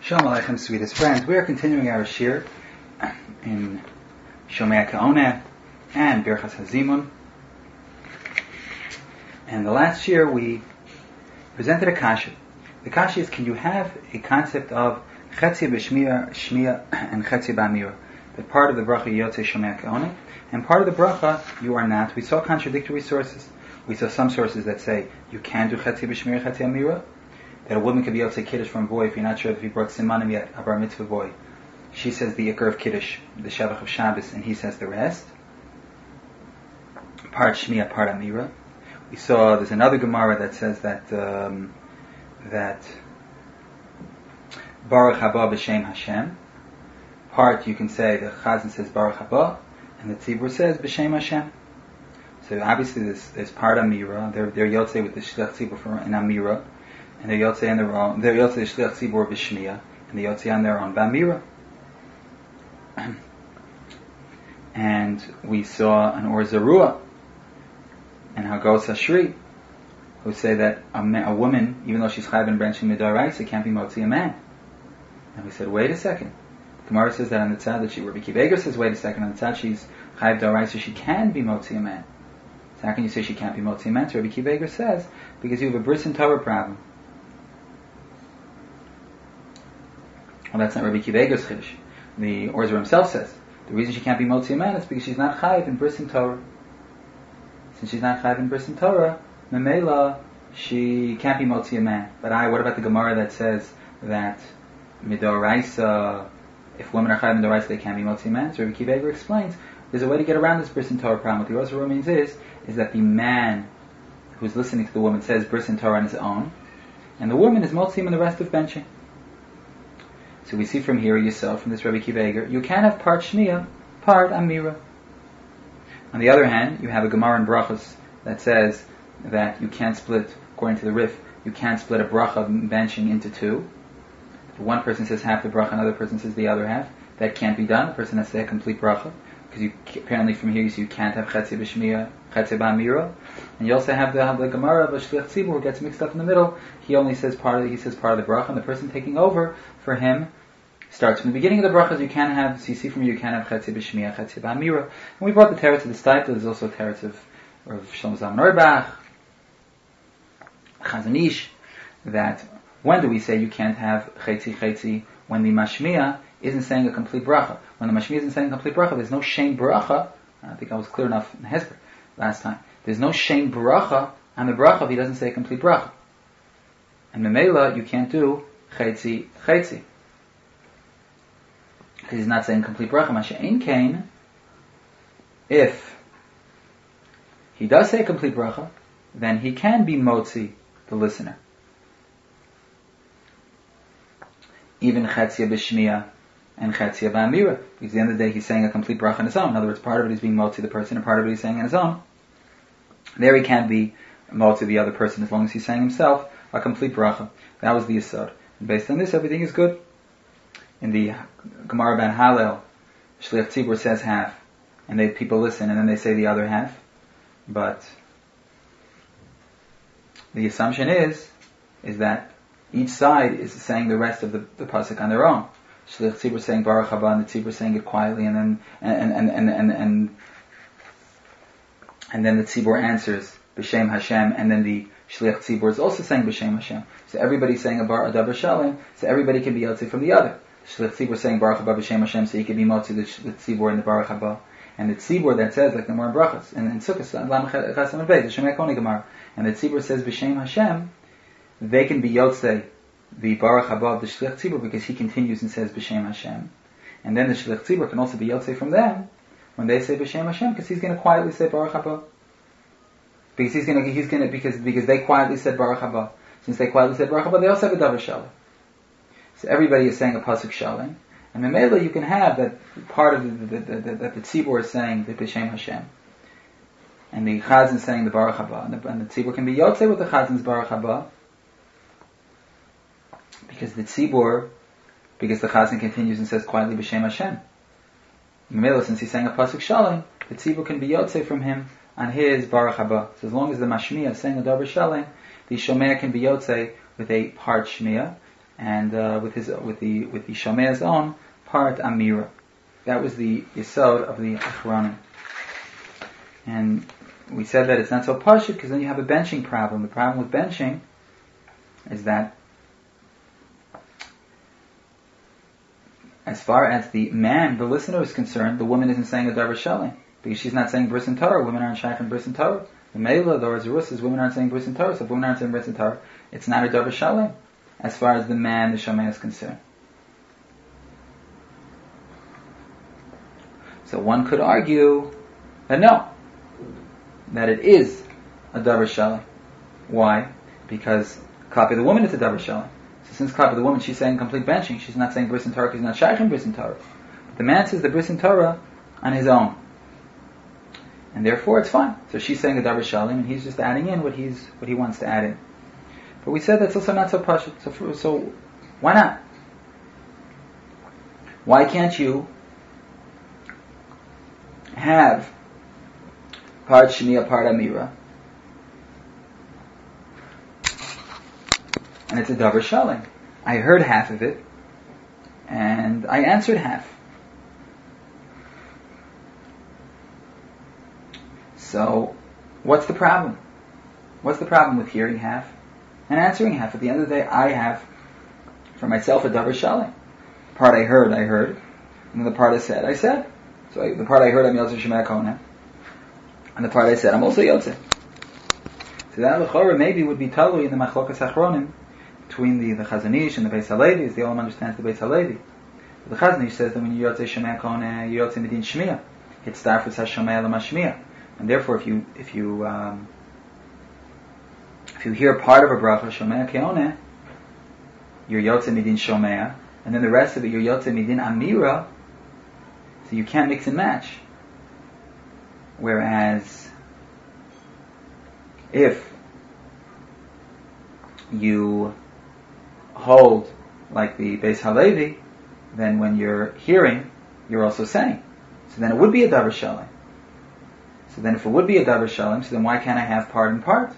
Shalom Aleichem, sweetest friends. We are continuing our shir in Shomei Ka'oneh and Birchas Hazimun. And the last shir we presented a kasha. The kasha is, can you have a concept of Chetzi b'Shmiya, Shmiya, and Chetzi b'Amira? That part of the bracha Yotzei Shomei Ka'oneh, and part of the bracha you are not. We saw contradictory sources. We saw some sources that say you can do Chetzi b'Shmiya, Chetzi b'Amira. That a woman could be able to say Kiddush from a boy if you're not sure if he brought Simanim yet, a Bar Mitzvah boy. She says the Ikar of Kiddush, the Shavach of Shabbos, and he says the rest. Part Shmiya, part Amira. We saw there's another Gemara that says that Baruch Haba b'Shem Hashem. Part you can say the Chazan says Baruch Haba, and the Tzibur says b'Shem Hashem. So obviously there's part Amira. They're Yotzei with the Shlech Tzibur in Amira. And the Yotzei on their own, the Yotzei Shliach Tzibur b'Shmiya, and the Yotzei on their own b'Amira. And we saw an Or Zarua and Hagos Hashri, who say that a woman, even though she's chayv and branching midaraisa, can't be motzi a man. And we said, wait a second. Gemara says that on the tzad that Rabbi Akiva Eiger says, wait a second, on the tzad she's chayv daraisa, she can be motzi a man. So how can you say she can't be motzi a man? So Rabbi Akiva Eiger says, because you have a bris and Torah problem. Well, that's not Rabbi Akiva Eiger's chiddush. The Or Zarua himself says the reason she can't be motzi a man is because she's not chayiv in bris and Torah. Since she's not chayiv in bris and Torah, memela she can't be motzi a man. But what about the Gemara that says that midoraisa, if women are chayiv in midoraisa, they can't be motzi a man? So Rabbi Akiva Eiger explains there's a way to get around this bris and Torah problem. What the Or Zarua means is that the man who's listening to the woman says bris and Torah on his own, and the woman is motzi in the rest of benching. So we see from here, yourself, from this Rabbi Akiva Eiger, you can have part Shmiya, part Amira. On the other hand, you have a Gemara in Brachos that says that you can't split, according to the Rif, you can't split a bracha benching into two. One person says half the bracha, another person says the other half. That can't be done. The person has to say a complete bracha. Because apparently from here you see you can't have Chetzi b'Shmiya, Chetzi b'Amira. And you also have the Gemara of a Shliach Tzibur who gets mixed up in the middle. He only says part of the bracha, and the person taking over for him starts from the beginning of the brachas. You can have, so you see from here, you can have Chetzi b'Shmiya, Chetzi b'Amira. And we brought the teretz of the Stipler. There's also teretz of Shlomo Zalman Auerbach, Chazon Ish, that when do we say you can't have Chetzi when the Mashmiya isn't saying a complete bracha? When the Mashmiya isn't saying a complete bracha, there's no shame bracha. I think I was clear enough in Hezbollah last time. There's no shame bracha on the bracha if he doesn't say a complete bracha. And memela, you can't do Chetzi. Because he's not saying complete bracha. Masha'ein kain, if he does say complete bracha, then he can be motzi the listener. Even Chetzia b'Shmiya and Chetzia b'Amira. Because at the end of the day, he's saying a complete bracha on his own. In other words, part of it is being motzi the person, and part of it he's saying on his own. There he can't be motzi the other person as long as he's saying himself a complete bracha. That was the yesod. And based on this, everything is good. In the Gemara ben Hallel, Shliach Tzibur says half, and people listen, and then they say the other half. But the assumption is that each side is saying the rest of the pasuk on their own. Shliach Tzibur saying Baruch Haba, and the Tzibur saying it quietly, and then the Tzibur answers B'Shem Hashem, and then the Shliach Tzibur is also saying B'Shem Hashem. So everybody's saying a Davar Shalom, so everybody can be Yotzei from the other. Shliach Tzibur saying Baruch Haba b'Shem Hashem, so he can be motzi the Tzibur and the Baruch Haba. And the Tzibur that says, like the more in Brachos, and in Sukkot, the Shemei Koni Gemara, and the Tzibur says b'Shem Hashem, they can be Yotzei the Baruch Haba of the Shliach Tzibur because he continues and says b'Shem Hashem. And then the Shliach Tzibur can also be Yotzei from them when they say b'Shem Hashem, because he's going to quietly say Baruch Haba. Because they quietly said Baruch Haba. Since they quietly said Baruch Haba, they also have a Davar Shalom. So everybody is saying a pasuk shalom, and memela you can have that part of that the tzibur is saying the b'Shem Hashem, and the chazan is saying the Baruch Haba, and the tzibur can be yotzei with the chazan's Baruch Haba, because the chazan continues and says quietly b'Shem Hashem. Memela, since he's saying a pasuk shalom, the tzibur can be yotzei from him on his Baruch Haba. So as long as the mashmiya is saying a davar shalom, the shomea can be yotzei with a part shmiya. and with the Shomea's own part Amira. That was the Yesod of the Achronim. And we said that it's not so pashut because then you have a benching problem. The problem with benching is that as far as the man, the listener, is concerned, the woman isn't saying a davar shalim because she's not saying bris and Torah. Women aren't shaykh in bris and Torah. The Mela, the Orzarusis, women aren't saying bris and Torah. So if women aren't saying bris and Torah, it's not a davar shalim as far as the man, the Shomei, is concerned. So one could argue that no, that it is a davar shalim. Why? Because copy the woman is a davar shalim. So since copy the woman, she's saying complete benching. She's not saying bris and Torah. She's not shaykh in bris and Torah. But the man says the bris and Torah on his own, and therefore it's fine. So she's saying a davar shalim, and he's just adding in what he wants to add in. But we said that's also not so pashut. So why not? Why can't you have part Shmiya, part Amira, and it's a davar shalim? I heard half of it, and I answered half. So, what's the problem? What's the problem with hearing half and answering half? At the end of the day, I have for myself a davar shalim. The part I heard, and then the part I said. So the part I heard, I'm Yotze Shemei Kona, and the part I said, I'm also Yotze. So that l'chora maybe would be talui in the Machlokas Achronim between the Chazon Ish and the Beis Halevi, as the Olam understands the Beis Halevi. The Chazon Ish says that when you Yotze Shemei Kona, you Yotze Midin Shmiya. It's Starfus HaShomei Lama Shmiya. And therefore, if you hear part of a bracha Shomei Keoneh, you're Yotze Midin Shomei, and then the rest of it you're Yotze Midin Amira. So you can't mix and match. Whereas, if you hold like the Beis Halevi, then when you're hearing, you're also saying. So then it would be a davar shalim. So then if it would be a davar shalim, so then why can't I have part and part?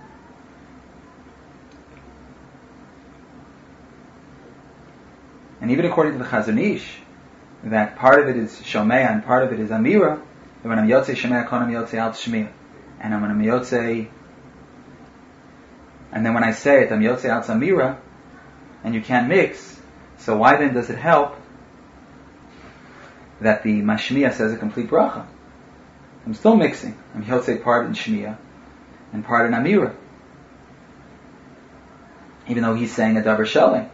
And even according to the Chazon Ish, that part of it is Shomea and part of it is Amira, that when I'm Yotze Shomea Kon, I'm Yotze Al Shmiya. And when I'm Yotze, and then when I say it, I'm Yotze Al Amira, and you can't mix, so why then does it help that the Mashmiya says a complete bracha? I'm still mixing. I'm Yotze part in Shmiya and part in Amira, even though he's saying a davar shalim.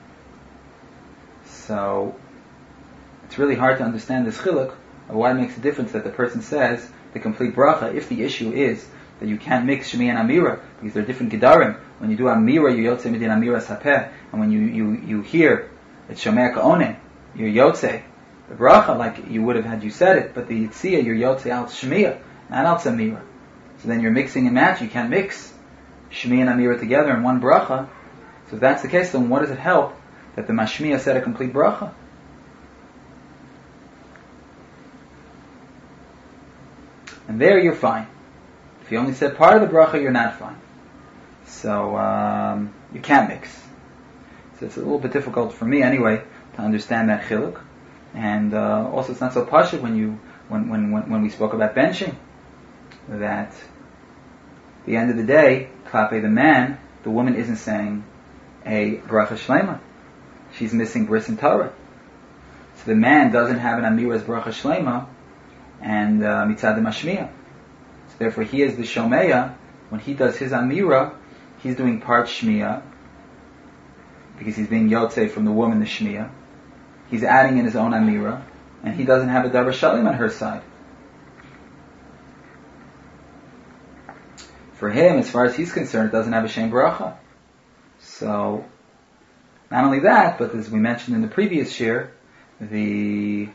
So it's really hard to understand this chiluk of why it makes a difference that the person says the complete bracha if the issue is that you can't mix Shmi and Amira because they're different gedarim. When you do Amira, you Yotze Midin Amira Sapeh, and when you hear it's Shomea Ka'oneh, you're Yotze the bracha like you would have had you said it, but the Yitziyah, you're Yotze Al Shmiya, not Al Amira. So then you're mixing and match. You can't mix Shmi and Amira together in one bracha. So if that's the case, then what does it help that the Mashmiya said a complete bracha? And there you're fine. If you only said part of the bracha, you're not fine. So you can't mix. So it's a little bit difficult for me anyway to understand that chiluk. And also it's not so pashut when we spoke about benching, that at the end of the day, klape the man, the woman isn't saying a bracha shlema. She's missing bris and Torah. So the man doesn't have an amira's bracha shlema and mitzad mashmiya. So therefore he is the shomeya. When he does his amira, he's doing part shmiya because he's being yotze from the woman, the shmiya. He's adding in his own amira, and he doesn't have a davar shalim on her side. For him, as far as he's concerned, it doesn't have a shem bracha. So, not only that, but as we mentioned in the previous shir, the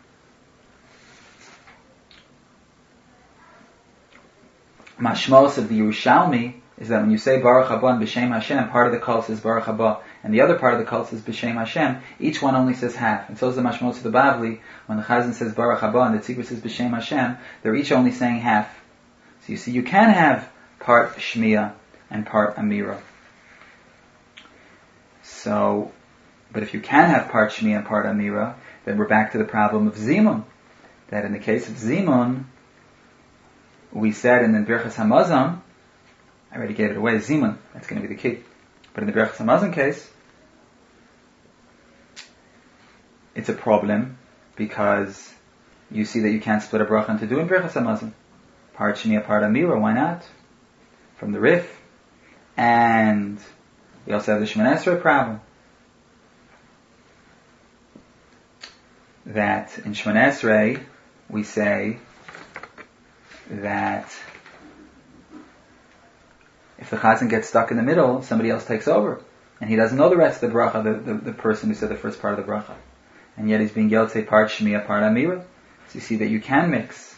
mashmos of the Yerushalmi is that when you say Baruch Haba and B'Shem Hashem, part of the kol says Baruch Haba, and the other part of the kol says B'Shem Hashem, each one only says half. And so is the mashmos of the Bavli, when the Chazan says Baruch Haba and the Tzibur says B'Shem Hashem, they're each only saying half. So you see, you can have part Shmiya and part Amira. So, but if you can have part Shmiya and part Amira, then we're back to the problem of Zimun. That in the case of Zimun, we said in the Birchas Hamazon, I already gave it away, Zimun, that's going to be the key. But in the Birchas Hamazon case, it's a problem because you see that you can't split a bracha into two in Birchas Hamazon. Part Shmiya, part Amira, why not? From the Rif. And we also have the Shemoneh Esrei problem. That in Shemoneh Esrei, we say that if the chazan gets stuck in the middle, somebody else takes over. And he doesn't know the rest of the bracha, the person who said the first part of the bracha. And yet he's being yotzei part Shmiya, part Amira. So you see that you can mix.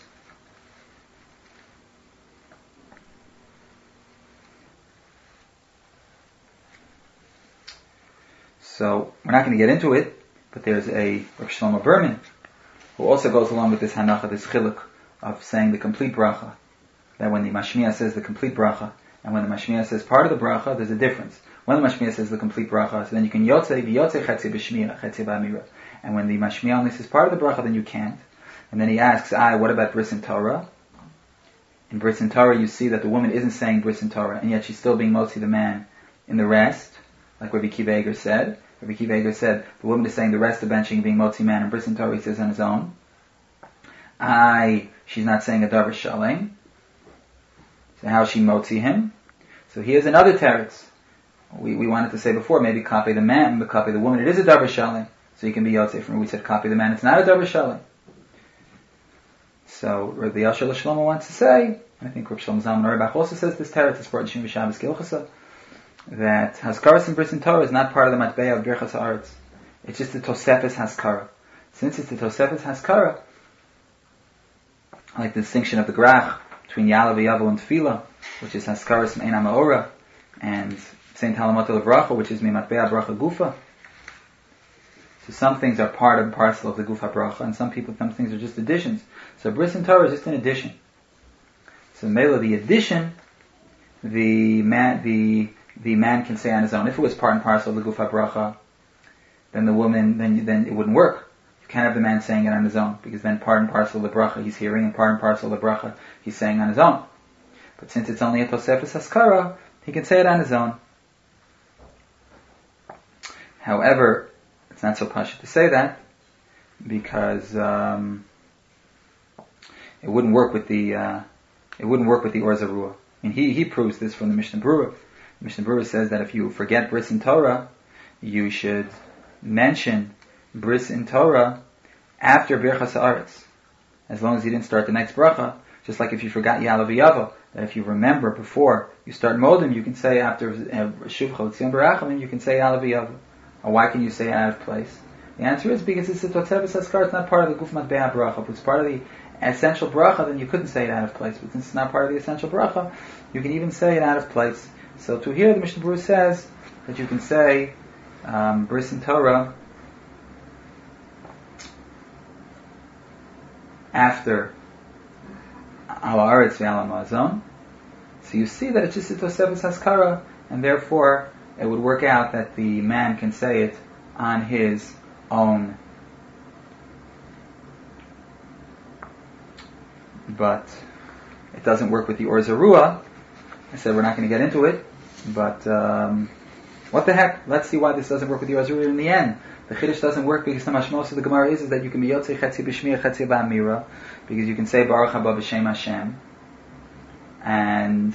So we're not going to get into it, but there's a Rav Shlomo Berman who also goes along with this hanacha, this chiluk of saying the complete bracha. That when the mashmiya says the complete bracha, and when the mashmiya says part of the bracha, there's a difference. When the mashmiya says the complete bracha, so then you can yotzei chetzi b'shmiya, chetzi b'amira. And when the mashmiya only says part of the bracha, then you can't. And then he asks, what about bris in Torah? In bris in Torah, you see that the woman isn't saying bris in Torah, and yet she's still being motzi the man in the rest, like Rabbi Akiva Eiger said. Rabbi Akiva Eiger said the woman is saying the rest of benching being motzi man, and bris in Torah he says on his own. She's not saying a davar shalem. So how is she motzi him? So here's another teretz. We wanted to say before, maybe copy the man, but copy the woman. It is a davar shalem. So you can be yotzei from we said copy the man. It's not a davar shalem. So Rabbi Yashar Shlomo wants to say, I think Rabbi Shlomo Zalman Auerbach also says this teretz is brought in Shim V'Shabbos Gilchasa, that Haskaras and Bris in Torah is not part of the Matbeya of Birchas Haaretz. It's just the Tosefes Haskara. Since it's the Tosefes Haskara, like the distinction of the Grach between Yalav Yavel and Tefillah, which is Haskaras Ein HaMaorah, and Saint Halamoto Levracha, which is Matbeya Bracha Gufa. So some things are part and parcel of the Gufa Bracha, and some things are just additions. So Bris in Torah is just an addition. So Mela, the addition, the man can say on his own. If it was part and parcel of the Gufa Bracha, then the woman, then it wouldn't work. You can't have the man saying it on his own, because then part and parcel of the Bracha he's hearing, and part and parcel of the Bracha he's saying on his own. But since it's only a Tosefes Haskara, he can say it on his own. However, it's not so pashut to say that, because it wouldn't work with the Or Zarua. And he proves this from the Mishnah Berurah. The Mishnah Berurah says that if you forget bris in Torah, you should mention bris in Torah after Birchas Haaretz, as long as you didn't start the next bracha. Just like if you forgot Yalav Yavel, that if you remember before you start Modim, you can say after Shuvcha L'Tzion Barachamim, you can say Yalav Yavel. Or why can you say out of place? The answer is because it's a Tosefes Haskara. It's not part of the Guf Matbeya Bracha. If it's part of the essential bracha, then you couldn't say it out of place. But since it's not part of the essential bracha, you can even say it out of place. So to here, the Mishnah Berurah says that you can say bris in Torah after Al Haaretz Ve'al HaMazon. So you see that it's just a Tosefes Haskara, and therefore it would work out that the man can say it on his own. But it doesn't work with the Or Zarua. I said we're not going to get into it, but what the heck? Let's see why this doesn't work with the Or Zarua in the end. The Chiddush doesn't work because the mashmos of the Gemara is that you can be yotzei chetzi b'shmiya chetzi b'amira, because you can say Baruch haba b'shem Hashem, and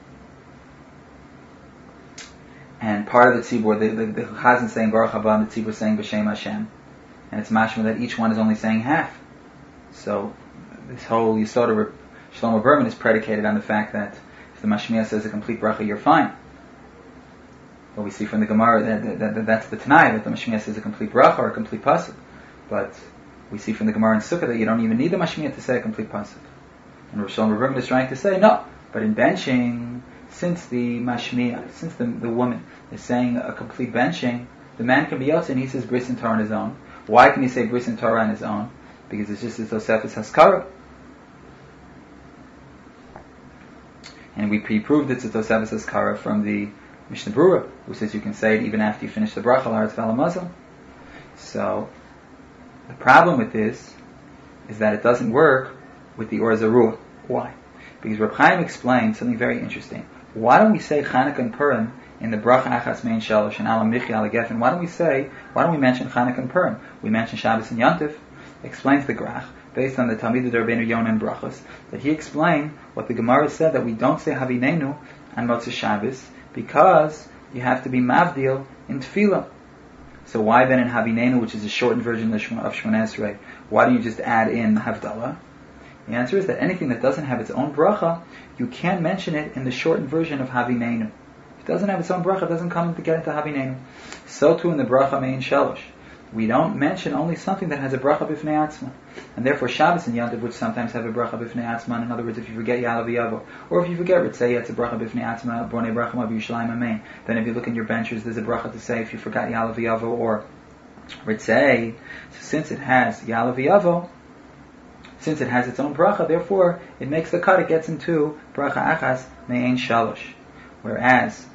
part of the tzibur, the chazan saying Baruch haba, and the tzibur saying b'shem Hashem, and it's mashma that each one is only saying half. So this whole Yisod of Shlomo Berman is predicated on the fact that if the mashmiya says a complete bracha, you're fine. But we see from the Gemara that's the Tanai, that the mashmiya says a complete bracha or a complete pasuk. But we see from the Gemara in Sukkah that you don't even need the mashmiya to say a complete pasuk. And Rosh Shlomo Berman is trying to say no. But in benching, since the mashmiya, since the woman is saying a complete benching, the man can be yotzei and he says bris in Torah on his own. Why can he say bris in Torah on his own? Because it's just a Tosefes Haskara. And we proved it's a Tosefes Haskara from the Mishnah Berurah, who says you can say it even after you finish the bracha l'Aretz v'Alamazon. So the problem with this is that it doesn't work with the Or Zarua. Why? Because Reb Chaim explained something very interesting. Why don't we say Chanukah and Purim in the bracha Achas Mein Shalosh and Alam Michi Ala Gefen? Why don't we mention Chanukah and Purim? We mention Shabbos and Yantiv. Explains the Grach, based on the Talmidei Rabbeinu Yonah and Brachos, that he explained what the Gemara said, that we don't say Havinenu on Motzei Shabbos because you have to be Mavdil in Tefillah. So why then in Havinenu, which is a shortened version of Shmoneh Esrei, why don't you just add in Havdalah? The answer is that anything that doesn't have its own bracha, you can't mention it in the shortened version of Havinenu. If it doesn't have its own bracha, it doesn't come to get into Havinenu. So too in the bracha Mein Shalosh. We don't mention only something that has a bracha b'fnei atzma. And therefore Shabbos and Yantiv, which sometimes have a bracha b'fnei atzma, in other words, if you forget Ya'alav Yavo, or if you forget Ritzei, it's a bracha b'fnei atzma, Bronei bracha ma b'Yushalayim amen. Then if you look in your benches, there's a bracha to say if you forgot Ya'alav Yavo or Ritzei. So since it has Ya'alav Yavo, since it has its own bracha, therefore it makes the cut, it gets into bracha achas me'ein shalosh. Whereas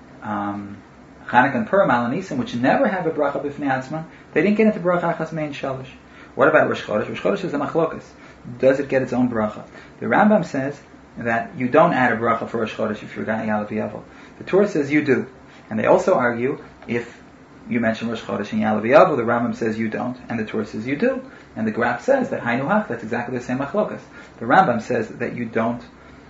Chanukah and Purim Al Nisim, which never have a bracha b'fnei atzma, they didn't get into bracha achas me'ein shalosh. What about Rosh Chodesh? Rosh Chodesh is a machlokas. Does it get its own bracha? The Rambam says that you don't add a bracha for Rosh Chodesh if you forgot Ya'alav Yavo. The Torah says you do. And they also argue if you mention Rosh Chodesh and Ya'alav Yavo, the Rambam says you don't, and the Torah says you do. And the Graph says that Hainu Hach, that's exactly the same machlokas. The Rambam says that you don't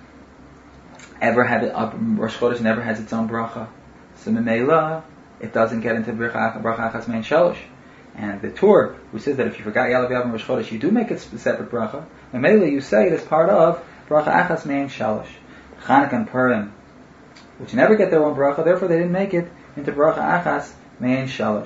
ever have it up, Rosh Chodesh never has its own bracha. So Memela, it doesn't get into bracha achas me'ein shalosh. And the Torah, who says that if you forgot Ya'alav Yavo and Rosh Chodesh, you do make it a separate bracha. Memela, you say it as part of bracha achas me'ein shalosh. Chanukah and Purim, which never get their own bracha, therefore they didn't make it into bracha achas me'ein shalosh.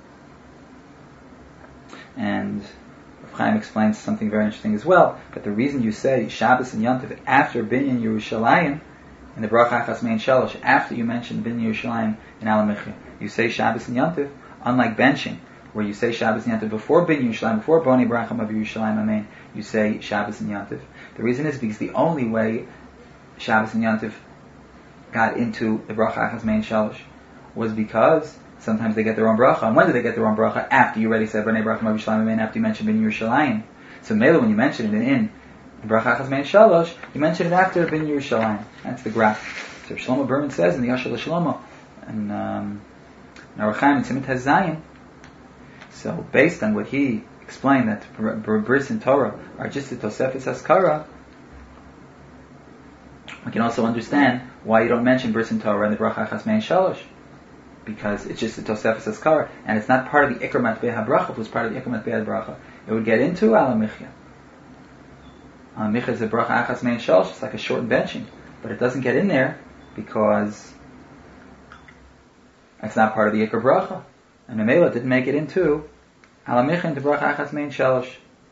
And Rav Chaim explains something very interesting as well, that the reason you say Shabbos and Yantiv after Binyan Yerushalayim in the bracha achas me'ein shalosh, after you mention Binyan Yerushalayim in Alam Michi, you say Shabbos and Yantiv, unlike benching, where you say Shabbos and Yantiv before Binyan Yerushalayim, before Boni Bracha of Yerushalayim Amen, you say Shabbos and Yantiv. The reason is because the only way Shabbos and Yantiv got into the bracha achas me'ein shalosh was because sometimes they get their own bracha. And when do they get their own bracha? After you already said B'nai Bracha of Yerushalayim Amen, after you mentioned Binyan Yerushalayim. So Mela, when you mention it in the bracha achas me'ein shalosh, you mention it after Binyan Yerushalayim. That's the graph. So Shlomo Berman says in the Yashar L'Shlomo, and Aruch Chaim and Simit HaZayin. So based on what he explained, that Bris and Torah are just the Tosefes Haskara, we can also understand why you don't mention Bris and Torah in the bracha achas me'ein shalosh, because it's just the Tosefes Haskara, and it's not part of the Ikar Matbei HaBracha. If it was part of the Ikar Matbei HaBracha, it would get into Alam Michya. Alam Michya is the bracha achas me'ein shalosh. It's like a shortened benching, but it doesn't get in there because it's not part of the Ikar Bracha. And Memela didn't make it into Alam Michya into bracha achas me'ein shalosh.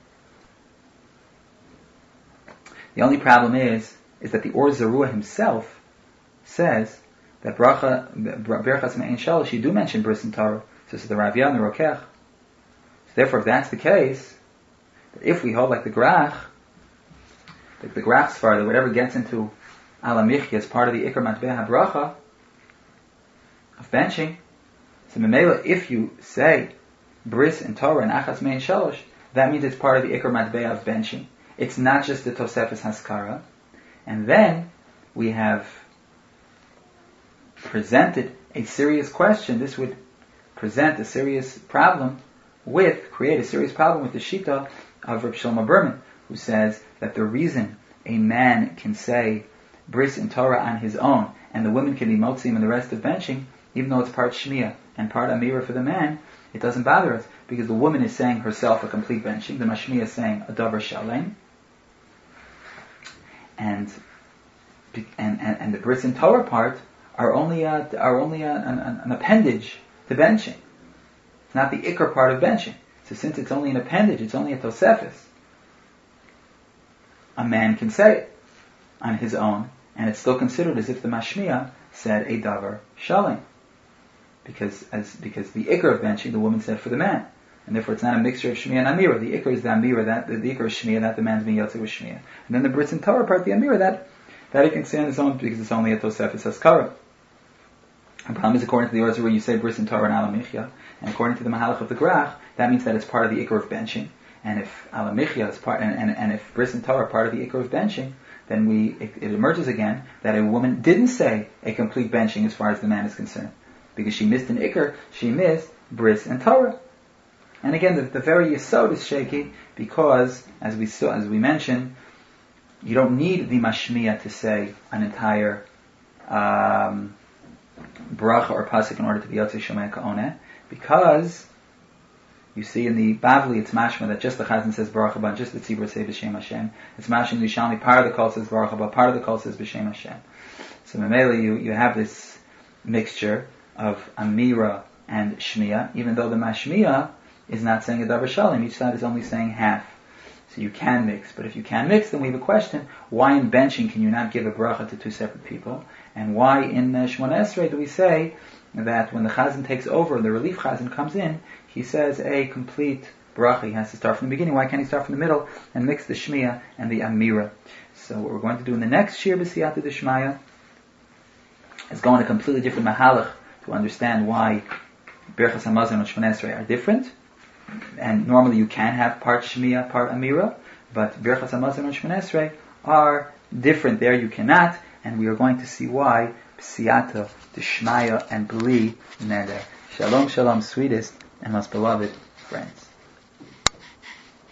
The only problem is that the Or Zarua himself says that bracha berachas me'ein shalosh, you do mention bris and Torah. So this is the Rav Yan, the Rokech. So therefore, if that's the case, if we hold like the Grach Sfar, that whatever gets into Alam Michya is part of the Ikar Matbei HaBracha of benching, so Memela, if you say bris and Torah and achas me'ein shalosh, that means it's part of the Ikar Matbei of benching. It's not just the Tosefes Haskara. And then we have presented a serious question. This would present a serious problem create a serious problem with the Shita of Reb Shlomo Berman, who says that the reason a man can say bris and Torah on his own, and the women can be motzim and the rest of benching, even though it's part shmiya and part amira for the man, it doesn't bother us, because the woman is saying herself a complete benching, the mashmiya is saying a davar shalem, and the bris and Torah part are only an appendage to benching. It's not the ikar part of benching. So since it's only an appendage, it's only a tosefes, a man can say it on his own, and it's still considered as if the mashmiya said a davar shalem, because the ikar of benching the woman said for the man, and therefore it's not a mixture of shmiya and amira. The ikar is the amira, that the ikar is shmiya, that the man's being yotze with shmiya, and then the bris and Torah part, the amira, that he can say on his own because it's only a tosefes haskara. The problem is, according to the Or Zarua, you say bris and Torah and alamichya, and according to the Mahalach of the Grach, that means that it's part of the ikar of benching. And if alamichya is part, and if bris and Torah are part of the ikar of benching, then it emerges again that a woman didn't say a complete benching as far as the man is concerned, because she missed an ikar, she missed bris and Torah. And again, the very yesod is shaky because, as we mentioned, you don't need the mashmiya to say an entire bracha or pasuk in order to be yotzei shomei ka'oneh, because you see in the Bavli it's mashma that just the chazan says baruch haba, just the tzibur say b'shem Hashem. It's mashma in the Yishalmi, part of the kol says baruch haba, part of the kol says b'shem Hashem. So memela you have this mixture of amira and shmiya, even though the mashmiya is not saying a davar shalim, each side is only saying half. So you can mix, but if you can mix, then we have a question: why in benching can you not give a bracha to two separate people? And why in Shemona Esrei do we say that when the chazan takes over, the relief chazan comes in, he says a complete bracha, he has to start from the beginning? Why can't he start from the middle and mix the shmiya and the amira? So what we're going to do in the next shir b'siyata d'shmaya is go in a completely different mahalach to understand why Birchas Hamazon and Shemona Esrei are different. And normally you can have part shmiya, part amira, but Birchas Hamazon and Shemona Esrei are different. There you cannot, and we are going to see why b'siyata d'shmaya and bli neder. Shalom, shalom, sweetest and most beloved friends.